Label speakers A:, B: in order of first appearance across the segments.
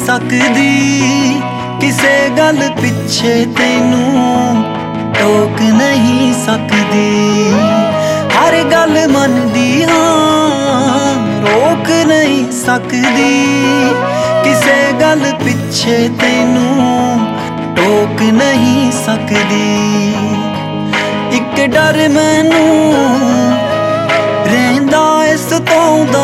A: ਸਕਦੀ, ਕਿਸੇ ਗੱਲ ਪਿੱਛੇ ਤੈਨੂੰ ਟੋਕ ਨਹੀਂ ਸਕਦੀ। ਹਰ ਗੱਲ ਮੰਨਦੀ ਹਾਂ, ਰੋਕ ਨਹੀਂ ਸਕਦੀ, ਕਿਸੇ ਗੱਲ ਪਿੱਛੇ ਤੈਨੂੰ ਟੋਕ ਨਹੀਂ ਸਕਦੀ। ਇੱਕ ਡਰ ਮੈਨੂੰ ਰਹਿੰਦਾ ਇਸ ਤੋਂ ਦਾ,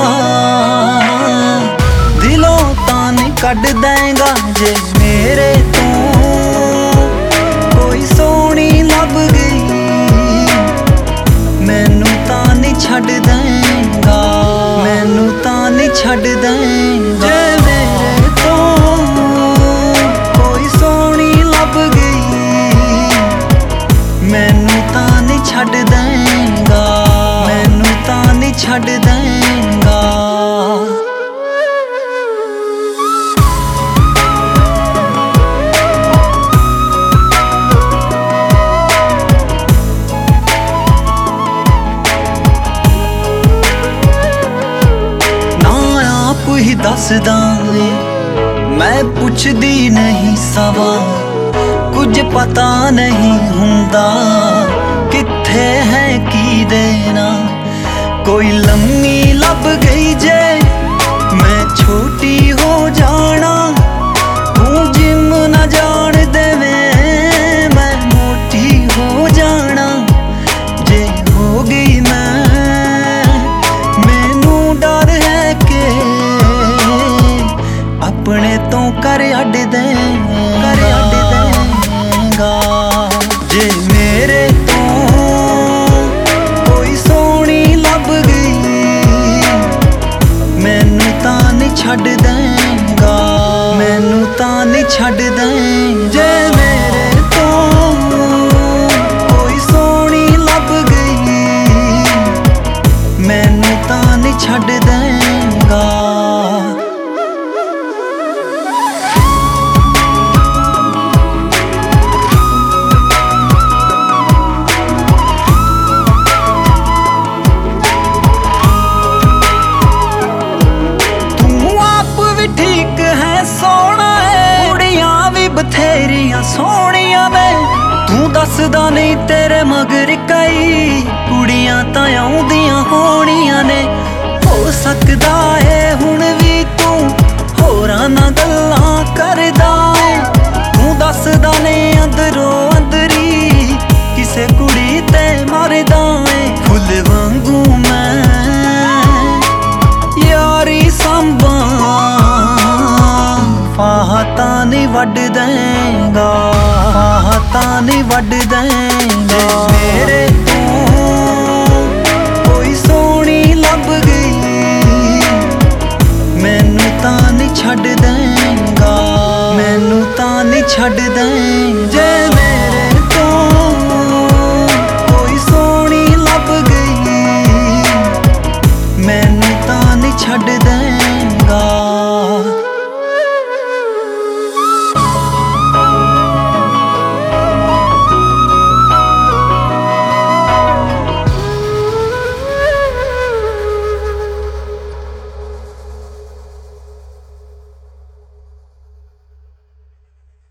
A: ਦਿਲੋਂ ਤਾਂ ਨਹੀਂ ਕੱਢ ਦੇਂਗਾ ਜੇ ਮੇਰੇ ਤੋਂ ਕੋਈ ਸੋਹਣੀ ਲੱਭ ਗਈ, ਮੈਨੂੰ ਤਾਂ ਨਹੀਂ ਛੱਡ ਦੇਂਗਾ, ਮੈਨੂੰ ਤਾਂ ਨਹੀਂ ਛੱਡ ਦੇਂਗਾ। ਜੇ ਮੇਰੇ ਤੋਂ ਕੋਈ ਸੋਹਣੀ ਲੱਭ ਗਈ, ਮੈਨੂੰ ਤਾਂ ਨਹੀਂ ਛੱਡ ਦੇਂਗਾ, ਮੈਨੂੰ ਤਾਂ ਨਹੀਂ ਛੱਡ ਦੇਂਗਾ। ਹੀ ਦੱਸਦਾ ਮੈਂ ਪੁੱਛਦੀ ਨਹੀਂ ਸਵਾਂ, ਕੁਝ ਪਤਾ ਨਹੀਂ ਹੁੰਦਾ ਕਿੱਥੇ ਹੈ ਕੀ ਦੇਣਾ। ਕੋਈ ਲੰਮੀ ਲੱਭ ਗਈ ਜੇ ਮੈਂ ਛੋਟੀ ਹੋ ਜਾਣਾ, ਤੂੰ ਜਿਮ ਨਾ ਜਾਣ ਦੇਵੇਂ ਮੈਂ ਮੋਟੀ ਹੋ ਜਾਣਾ। ਜੇ ਹੋ ਗਈ ਮੈਨੂੰ ਡਰ ਹੈ ਕਿ ਆਪਣੇ ਤੋਂ ਕਰ ਅੱਡ ਦੇਂਗਾ। ਜੇ ਮੇਰੇ ਤੋਂ ਕੋਈ ਸੋਹਣੀ ਲੱਭ ਗਈ, ਮੈਨੂੰ ਤਾਂ ਨਹੀਂ ਛੱਡ ਦੇਂਗਾ, ਮੈਨੂੰ ਤਾਂ ਨਹੀਂ ਛੱਡ ਦੇਂਗਾ। ਜੇ ਮੇਰੇ ਤੋਂ ਕੋਈ ਸੋਹਣੀ ਲੱਭ ਗਈ, ਮੈਨੂੰ ਤਾਂ ਨਹੀਂ ਛੱਡ ਦੇਂਗਾ। ਬਥੇਰੀਆਂ ਸੋਹਣੀਆਂ ਨੇ, ਤੂੰ ਦੱਸਦਾ ਨਹੀਂ ਤੇਰੇ ਮਗਰ ਕਈ ਕੁੜੀਆਂ ਤਾਂ ਆਉਂਦੀਆਂ ਹੋਣੀਆਂ ਨੇ। ਹੋ ਸਕਦਾ ਏ ਹੁਣ ਵੀ ਤੂੰ ਹੋਰਾਂ ਨਾਲ ਗੱਲਾਂ ਕਰਦਾ ਏ, ਤੂੰ ਦੱਸਦਾ ਨਹੀਂ ਅੰਦਰੋਂ ਅੰਦਰੀ ਕਿਸੇ ਕੁੜੀ ਤੇ ਮਰਦਾ ਏ। ਫੁੱਲ ਵਾਂਗੂ ਮੈਂ ਯਾਰੀ ਸੰਭਾਂ, ਫਾਹ ਤਾਂ ਨਹੀਂ ਵੱਢ ਦੇਂਗਾ, ਫਾਹ ਤਾਂ ਨਹੀਂ ਵੱਢ ਦੇਂਗਾ। ਮੇਰੇ ਤੋਂ ਕੋਈ ਸੋਹਣੀ ਲੱਭ ਗਈ, ਮੈਨੂੰ ਤਾਂ ਨਹੀਂ ਛੱਡ ਦੇਂਗਾ, ਮੈਨੂੰ ਤਾਂ ਨਹੀਂ ਛੱਡ ਦੇਂਗਾ। ਜੇ ਮੇਰੇ ਤੋਂ ਕੋਈ ਸੋਹਣੀ ਲੱਭ ਗਈ, ਮੈਨੂੰ ਤਾਂ ਨਹੀਂ ਛੱਡ ਦੇਂਗਾ।